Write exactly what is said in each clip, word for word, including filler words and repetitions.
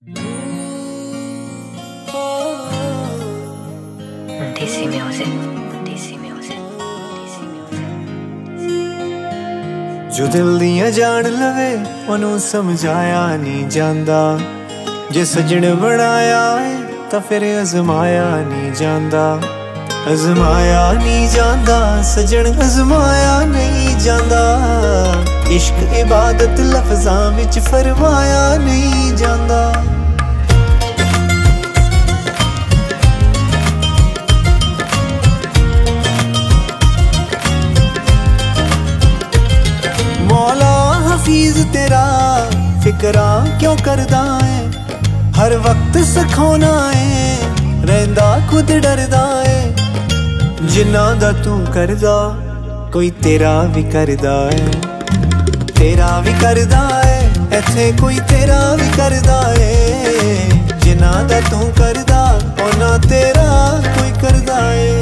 Desi music, desi music, desi music. जो दिल दियां जान लवे ओनू समझाया नहीं जांदा, जे सजन बनाया है तां फिर अजमाया नहीं जांदा। अजमाया नहीं जांदा सजन, अजमाया नहीं जांदा। इश्क इबादत लफ्ज़ां विच फरमाया नहीं जांदा। मौला हफीज तेरा फिकरा क्यों करदा है, हर वक्त सखाना है रहिंदा खुद डरदा है। जिन्ना दा तू करदा कोई तेरा भी करदा है, तेरा भी करदा है इत्थे कोई तेरा भी करदा है। जिन्ना दा तू करदा ओना तेरा कोई करदा है।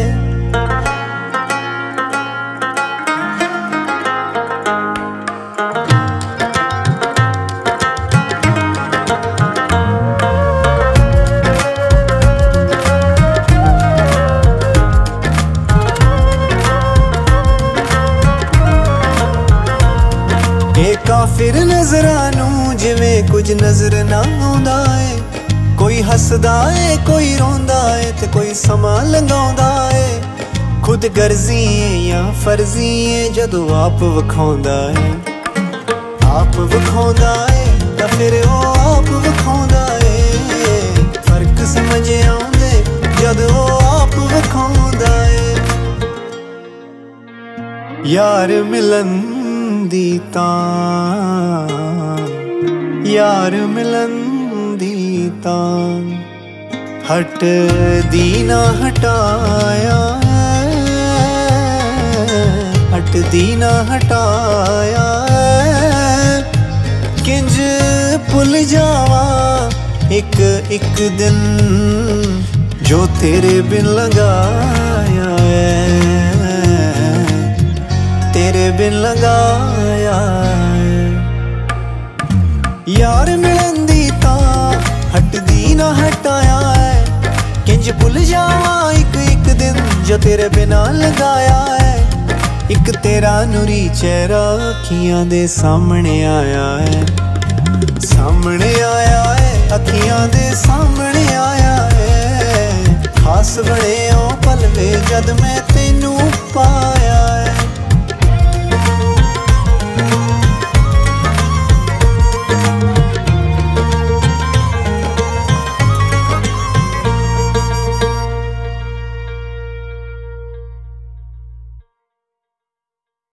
ये काफिर नजरां नू जिवें कुछ नजर ना आउंदा है। कोई हसदा है कोई रोंदा है ते कोई समा लंघाउंदा है। खुद गर्जी है या फर्जी है जदों आप विखाउंदा है। आप विखाउंदा है तां फिर ओ आप विखाउंदा है। फर्क समझ आउंदे जदों ओ आप विखाउंदा है। यार मिलन दी तां, यार मिलन दी तां हट दी ना हटाया, हट दी ना हटाया। किंज भुल जावा एक एक दिन जो तेरे बिन लगाया है, तेरे बिन लगाया है। यार मिलन दी तां हट दी ना हटाया है। किंज भुल जावा एक एक दिन जो तेरे बिना लगाया है। एक तेरा नूरी चेहरा अखियां दे सामने आया है।